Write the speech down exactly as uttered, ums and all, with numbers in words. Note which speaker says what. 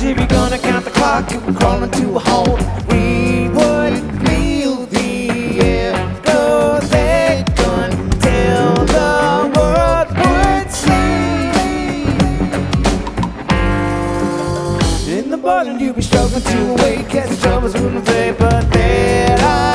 Speaker 1: if you're gonna count the clock, you would crawl into a hole. We would feel the air go thick until the world would sleep. In the morning you'd be struggling to awake as the troubles wouldn't fade, but then I